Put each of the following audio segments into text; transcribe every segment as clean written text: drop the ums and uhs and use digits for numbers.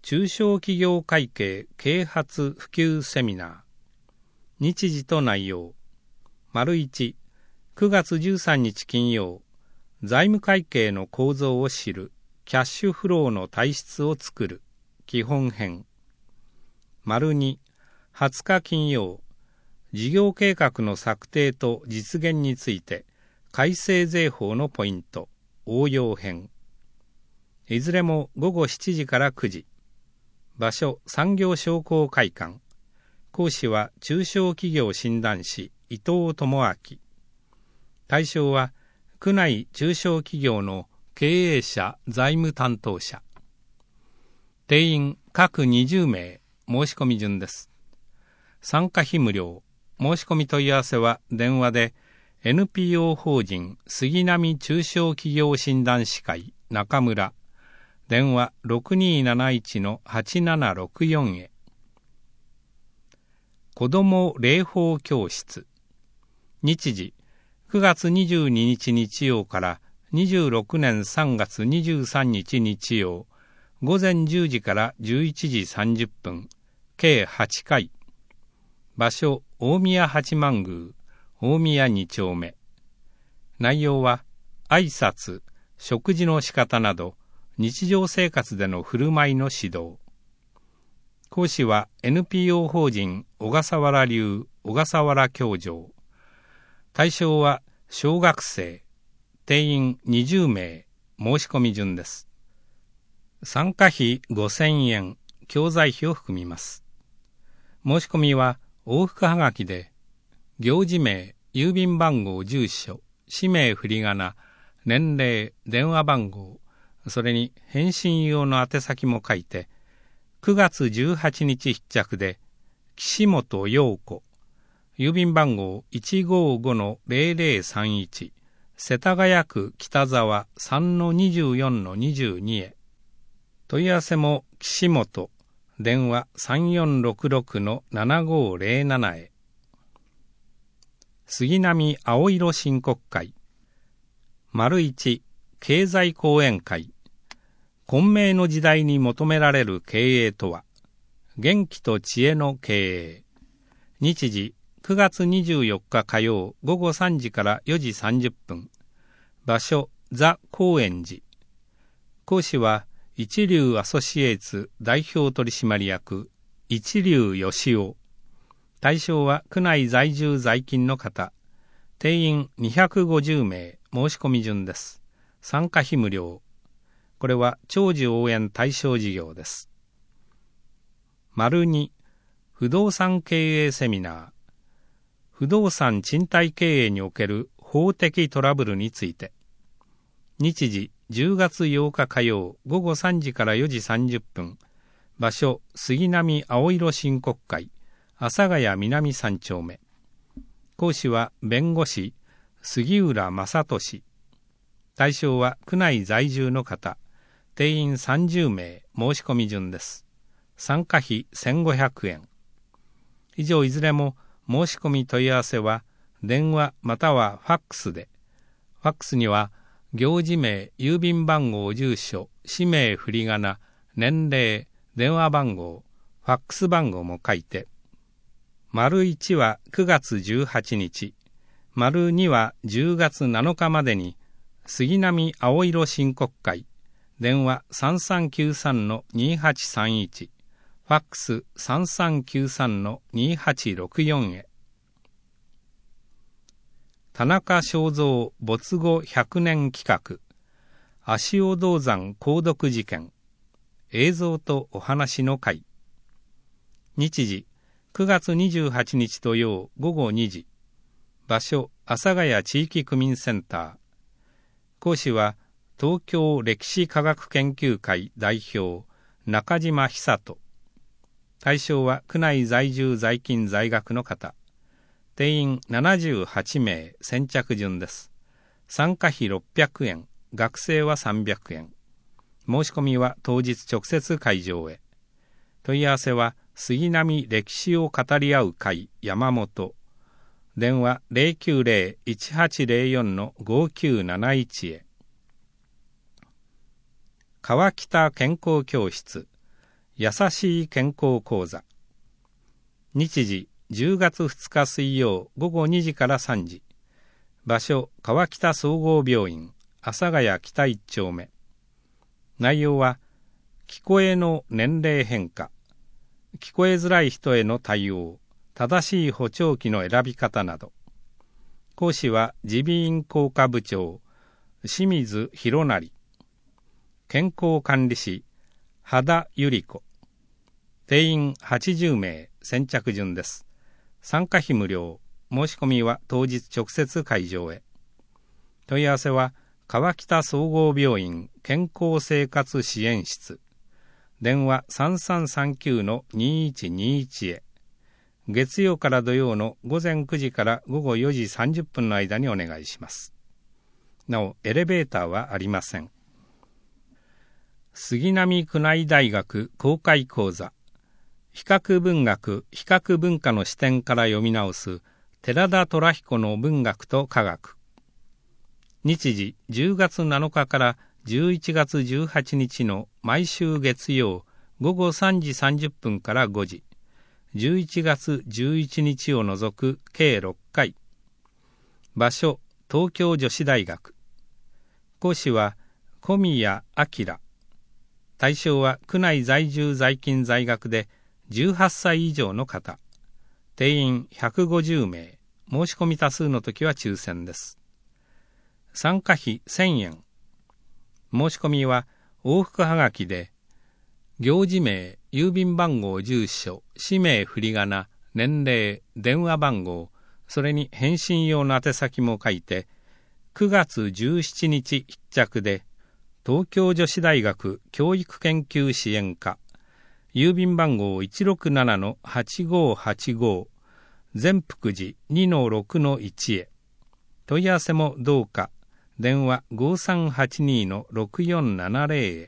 中小企業会計啓発普及セミナー。日時と内容。1、9月13日金曜、財務会計の構造を知る、キャッシュフローの体質を作る、基本編。2、20日金曜、事業計画の策定と実現について、改正税法のポイント、応用編。いずれも午後7時から9時。場所、産業商工会館。講師は中小企業診断士、伊藤智明。対象は、区内中小企業の経営者、財務担当者。定員各20名、申し込み順です。参加費無料。申し込み問い合わせは電話で NPO 法人杉並中小企業診断士会中村電話 6271-8764 へ。子ども礼法教室。日時9月22日日曜から26年3月23日日曜午前10時から11時30分計8回。場所大宮八幡宮大宮2丁目。内容は挨拶、食事の仕方など日常生活での振る舞いの指導。講師は NPO 法人小笠原流小笠原教場。対象は小学生。定員20名。申し込み順です。参加費5000円。教材費を含みます。申し込みは往復はがきで行事名、郵便番号、住所、氏名、振り仮名、年齢、電話番号、それに返信用の宛先も書いて、9月18日必着で、岸本陽子、郵便番号 155-0031、世田谷区北沢 3-24-22 へ。問い合わせも岸本、電話 3466-7507 へ。杉並青色申告会。1、経済講演会。混迷の時代に求められる経営とは。元気と知恵の経営。日時9月24日火曜午後3時から4時30分。場所ザ・高円寺。講師は一流アソシエイツ代表取締役一流義雄。対象は区内在住在勤の方。定員250名。申し込み順です。参加費無料。これは長寿応援対象事業です。2、不動産経営セミナー。不動産賃貸経営における法的トラブルについて。日時10月8日火曜午後3時から4時30分。場所杉並青色申告会阿佐ヶ谷南3丁目。講師は弁護士杉浦正俊。対象は区内在住の方。定員30名。申し込み順です。参加費1500円。以上いずれも申し込み問い合わせは電話またはファックスで。ファックスには行事名、郵便番号、住所、氏名、振り仮名、年齢、電話番号、ファックス番号も書いて。1は9月18日、2は10月7日までに、杉並青色申告会、電話 3393-2831、ファックス 3393-2864 へ。田中正造没後100年企画、足尾銅山鉱毒事件、映像とお話の会。日時9月28日土曜午後2時。場所阿佐ヶ谷地域区民センター。講師は東京歴史科学研究会代表中島久人。対象は区内在住在勤在学の方。定員78名。先着順です。参加費600円。学生は300円。申し込みは当日直接会場へ。問い合わせは杉並歴史を語り合う会山本。電話 090-1804-5971 へ。川北健康教室。 優しい健康講座。日時10月2日水曜午後2時から3時。場所川北総合病院阿佐ヶ谷北1丁目。内容は聞こえの年齢変化、聞こえづらい人への対応、正しい補聴器の選び方など。講師は耳鼻咽喉科部長清水博成。健康管理士羽田由里子。定員80名、先着順です。参加費無料。申し込みは当日直接会場へ。問い合わせは川北総合病院健康生活支援室。電話 3339-2121 へ。月曜から土曜の午前9時から午後4時30分の間にお願いします。なお、エレベーターはありません。杉並区内大学公開講座。比較文学、比較文化の視点から読み直す寺田虎彦の文学と科学。日時10月7日から11月18日の毎週月曜午後3時30分から5時。11月11日を除く計6回。場所、東京女子大学。講師は小宮明。対象は区内在住在勤在学で18歳以上の方。定員150名。申し込み多数の時は抽選です。参加費1000円。申し込みは往復はがきで、行事名、郵便番号、住所、氏名、振り仮名、年齢、電話番号、それに返信用の宛先も書いて、9月17日必着で、東京女子大学教育研究支援課、郵便番号 167-8585、善福寺 2-6-1 へ。問い合わせもどうか。電話 5382-6470 へ。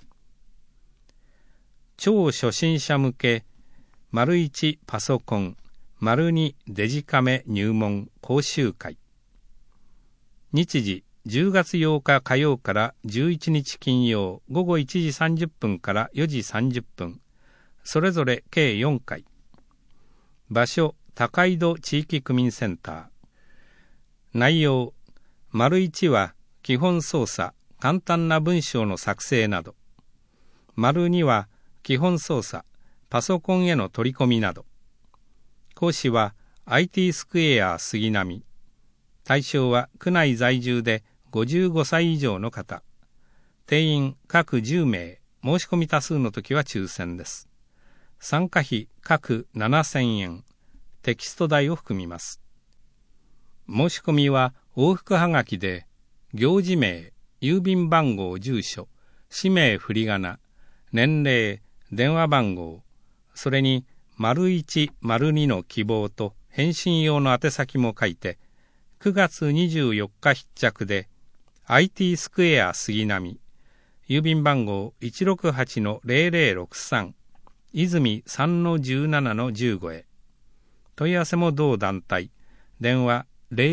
超初心者向け、1パソコン、2デジカメ入門講習会。日時10月8日火曜から11日金曜午後1時30分から4時30分。それぞれ計4回。場所、高井戸地域区民センター。内容、1は基本操作、簡単な文章の作成など。2は基本操作、パソコンへの取り込みなど。講師は IT スクエア杉並。対象は区内在住で55歳以上の方。定員各10名。申し込み多数の時は抽選です。参加費各7000円。テキスト代を含みます。申し込みは往復はがきで、行事名、郵便番号、住所、氏名、振り仮名、年齢、電話番号、それに1、2の希望と返信用の宛先も書いて、9月24日必着で、IT スクエア杉並、郵便番号 168-0063、泉 3-17-15 へ。問い合わせも同団体。電話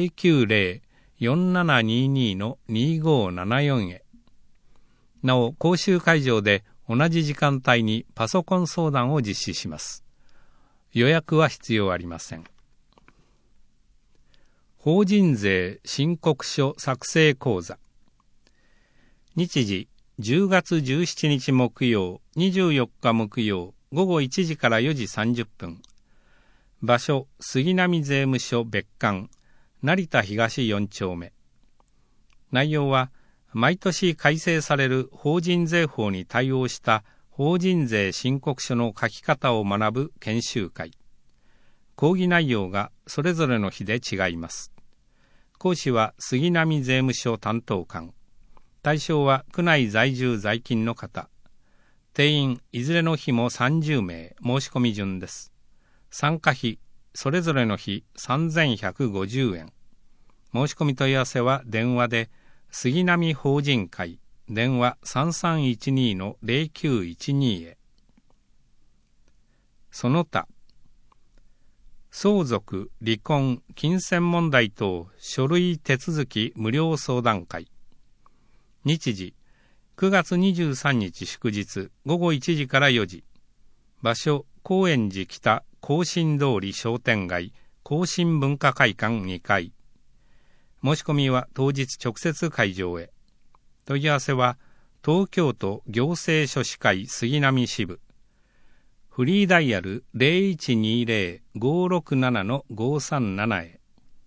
090-4722-2574 へ。なお、講習会場で同じ時間帯にパソコン相談を実施します。予約は必要ありません。法人税申告書作成講座。日時10月17日木曜、24日木曜、午後1時から4時30分。場所、杉並税務署別館、成田東4丁目。内容は、毎年改正される法人税法に対応した法人税申告書の書き方を学ぶ研修会。講義内容がそれぞれの日で違います。講師は杉並税務署担当官。対象は区内在住在勤の方。定員いずれの日も30名、申し込み順です。参加費、それぞれの日3150円。申し込み問い合わせは電話で、杉並法人会、電話 3312-0912 へ。その他、相続、離婚、金銭問題等書類手続き無料相談会。日時、9月23日祝日午後1時から4時。 場所、高円寺北庚申通り商店街庚申文化会館2階。申し込みは当日直接会場へ。問い合わせは東京都行政書士会杉並支部。フリーダイヤル 0120-567-537 へ。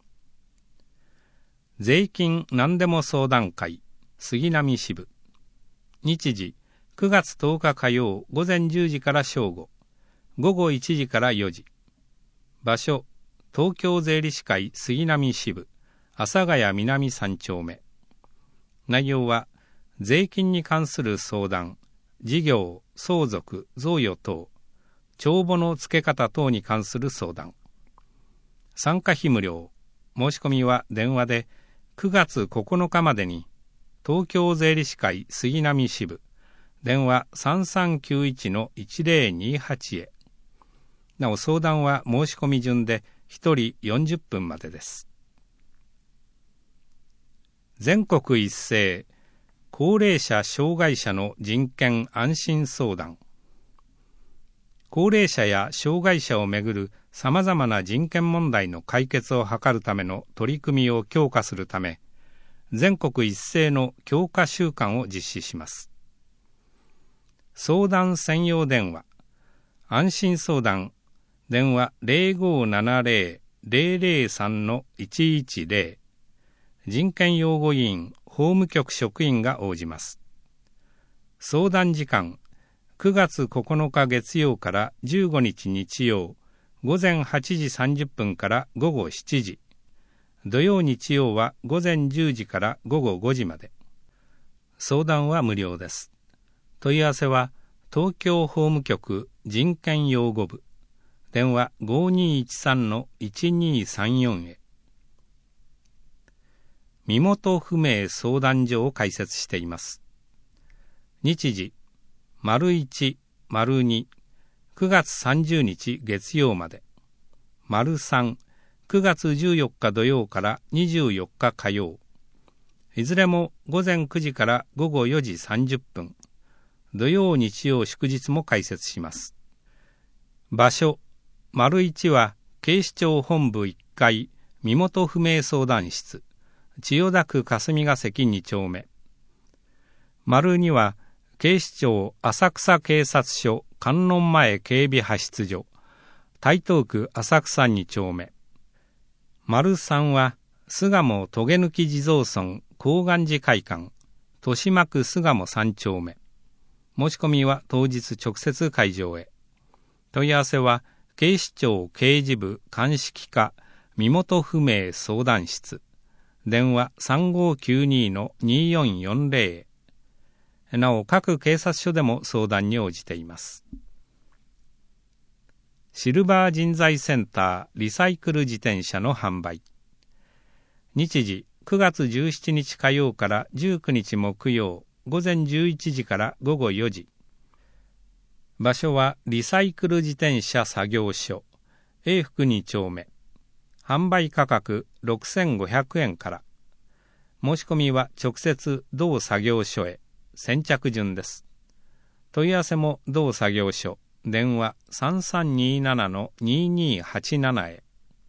税金何でも相談会杉並支部。日時9月10日火曜午前10時から正午、午後1時から4時。場所、東京税理士会杉並支部阿佐ヶ谷南3丁目。内容は税金に関する相談、事業、相続、贈与等、帳簿の付け方等に関する相談。参加費無料。申し込みは電話で9月9日までに東京税理士会杉並支部電話 3391-1028 へ。なお相談は申し込み順で1人40分までです。全国一斉高齢者障害者の人権安心相談。高齢者や障害者をめぐるさまざまな人権問題の解決を図るための取り組みを強化するため、全国一斉の強化週間を実施します。相談専用電話、安心相談、電話 0570-003-110、人権擁護委員、法務局職員が応じます。相談時間、9月9日月曜から15日日曜、午前8時30分から午後7時、土曜日曜は午前10時から午後5時まで。相談は無料です。問い合わせは東京法務局人権擁護部電話 5213-1234 へ。身元不明相談所を開設しています。日時 ①、②、9月30日月曜まで、③、9月14日土曜から24日火曜、いずれも午前9時から午後4時30分、土曜日曜祝日も開設します。場所、①は警視庁本部1階身元不明相談室、千代田区霞ヶ関2丁目。②は警視庁浅草警察署観音前警備派出所、台東区浅草2丁目。③は巣鴨とげぬき地蔵村高岩寺会館、豊島区巣鴨3丁目。申し込みは当日直接会場へ。問い合わせは警視庁刑事部鑑識課身元不明相談室、電話 3592-2440 へ。なお各警察署でも相談に応じています。シルバー人材センターリサイクル自転車の販売。日時9月17日火曜から19日木曜、午前11時から午後4時。場所はリサイクル自転車作業所永福2丁目。販売価格6500円から。申し込みは直接同作業所へ。先着順です。問い合わせも同作業所電話 3327-2287 へ。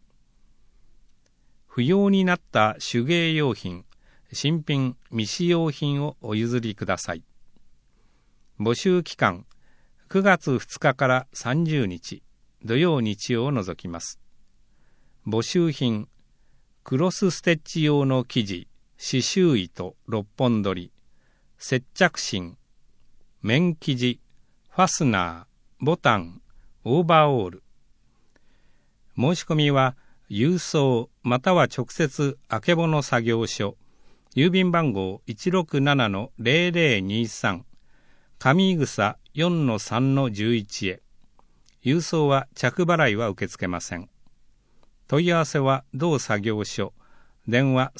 不要になった手芸用品、新品未使用品をお譲りください。募集期間9月2日から30日土曜日曜を除きます。募集品クロスステッチ用の生地刺繍糸6本取り、接着芯、面生地、ファスナー、ボタン、オーバーオール。申し込みは郵送または直接あけぼの作業所、郵便番号 167-0023 上井草 4-3-11 へ。郵送は着払いは受け付けません。問い合わせは同作業所電話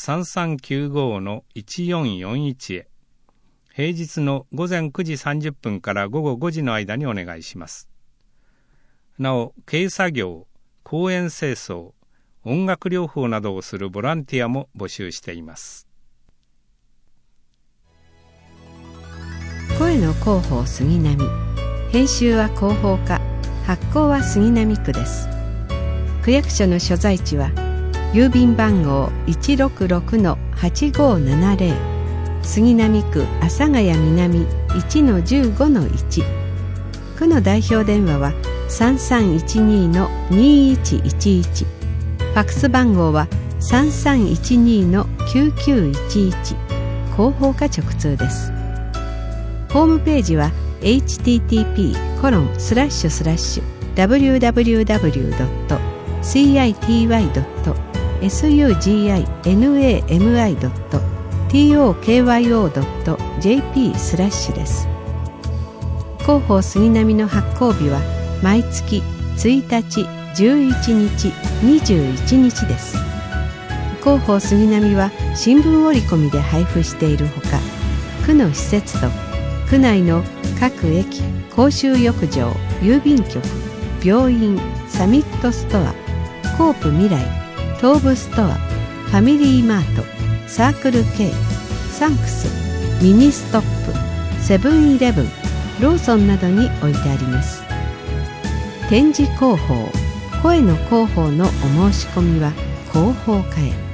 3395-1441 へ。平日の午前9時30分から午後5時の間にお願いします。なお、軽作業、公園清掃、音楽療法などをするボランティアも募集しています。 声の広報杉並、編集は広報課発行は杉並区です。区役所の所在地は郵便番号 166-8570 杉並区阿佐ヶ谷南 1-15-1。 区の代表電話は 3312-2111。 ファックス番号は 3312-9911。 広報課直通です。ホームページは http://www.city.suginami.tokyo.jp/ です。広報杉並の発行日は毎月1日、11日、21日です。広報杉並は新聞折り込みで配布しているほか、区の施設と区内の各駅、公衆浴場、郵便局、病院、サミットストア、コープ未来、東武ストア、ファミリーマート、サークル K、サンクス、ミニストップ、セブンイレブン、ローソンなどに置いてあります。展示広報、声の広報のお申し込みは広報課へ。